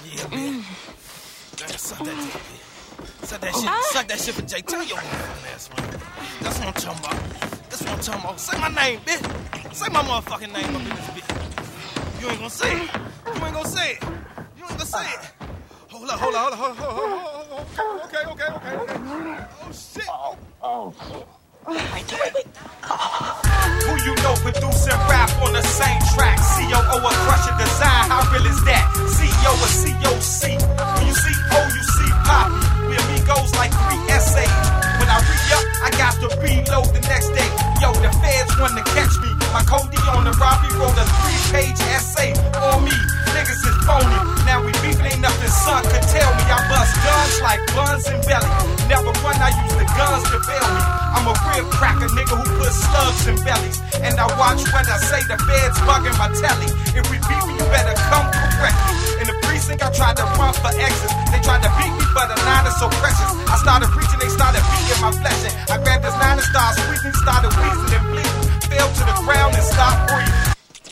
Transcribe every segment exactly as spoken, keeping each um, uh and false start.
Yeah, man. Suck that dick, bitch. Suck that shit. Suck that shit for Jay. Tell your motherfucking ass, man. That's what I'm talking about. That's what I'm talking about. Say my name, bitch. Say my motherfucking name up in this bitch. You ain't gonna say it. You ain't gonna say it. You ain't gonna say it. Hold up, hold up, hold up, hold up, hold up, hold up, hold up. Okay, okay, okay, okay. Oh, shit. Oh, oh. Wait, wait, wait. Who you know producing rap on the same track? C O O or Crusher Design, how real is that? C E O or C O C? When you see O, you see Poppy. We amigos like three S A. When I re-up, I got to reload the next day. Yo, the feds wanna catch me. My Cody on the robbery wrote a three-page essay on me. Niggas is phony. Now we beefing, ain't nothing son could tell me. I bust guns like buns and belly. Never run, I use the guns to bail me. I'm a real cracker nigga who puts slugs in bellies. And I watch what I say, the feds bugging my telly. If we beef you better come correctly. In the precinct, I tried to run for exit. They tried to beat me, but the line is so precious. I started preaching, they started beating my flesh. I grabbed this nine and started squeezing, started wheezing and bleeding. Fell to the ground and stopped breathing.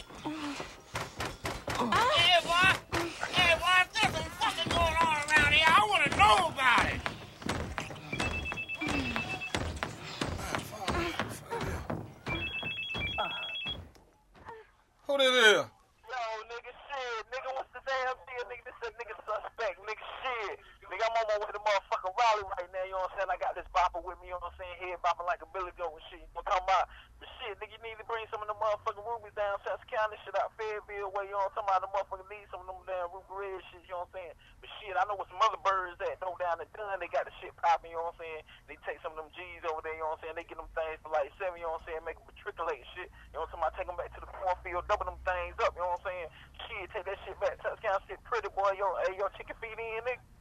Hey, boy. Hey, boy, if there's some fucking going on around here, I want to know about it. Who this is? Yo, nigga, shit. Nigga, what's the damn deal? Nigga, this is a nigga suspect. Nigga, shit. Nigga, I'm on my way to motherfucking Raleigh right now, you know what I'm saying? I got this bopper with me, you know what I'm saying? Head bopping like a billy goat and shit. You know what I'm talking about? But shit, nigga, you need to bring some of the motherfucking rubies down South County, shit out Fayetteville, where you know what I'm talking about? The motherfucking need some of them damn ruby red shit, you know what I'm saying? But shit, I know where some other birds at, though, down the Dunn, they got the shit popping, you know what I'm saying? They take some of them G's over there, you know what I'm saying? They get them things for like seven, you know what I'm saying? Make them matriculate and shit, you know what I'm talking about? Take them back to the cornfield, double them things up, you know what I'm saying? Shit, take that shit back. South County shit pretty, boy, yo, hey, yo, chicken feet in, nigga.